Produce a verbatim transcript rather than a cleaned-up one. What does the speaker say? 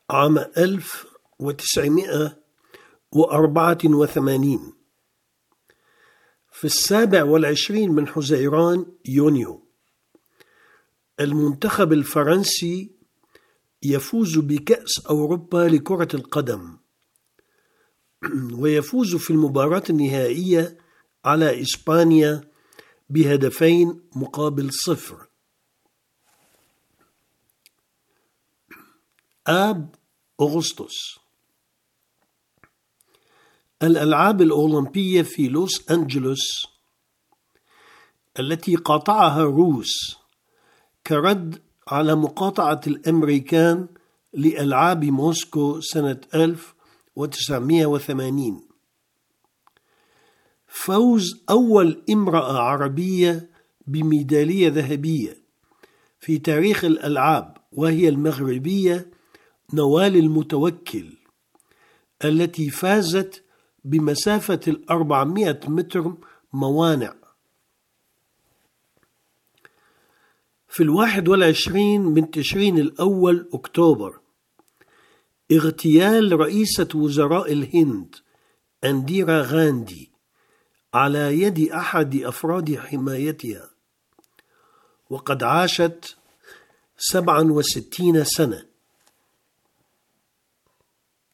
عام ألف وتسعمائة وأربعة وثمانين في السابع والعشرين من حزيران يونيو المنتخب الفرنسي يفوز بكأس أوروبا لكرة القدم ويفوز في المباراة النهائية على إسبانيا بهدفين مقابل صفر. آب أغسطس. الألعاب الأولمبية في لوس أنجلوس التي قاطعها الروس كرد على مقاطعة الأمريكان لألعاب موسكو سنة ألف وتسعمائة وثمانين. فوز أول امرأة عربية بميدالية ذهبية في تاريخ الألعاب، وهي المغربية نوال المتوكل التي فازت بمسافة الأربعمائة متر موانع. في الواحد والعشرين من تشرين الأول أكتوبر اغتيال رئيسة وزراء الهند أنديرا غاندي على يد أحد أفراد حمايتها، وقد عاشت سبعا وستين سنة.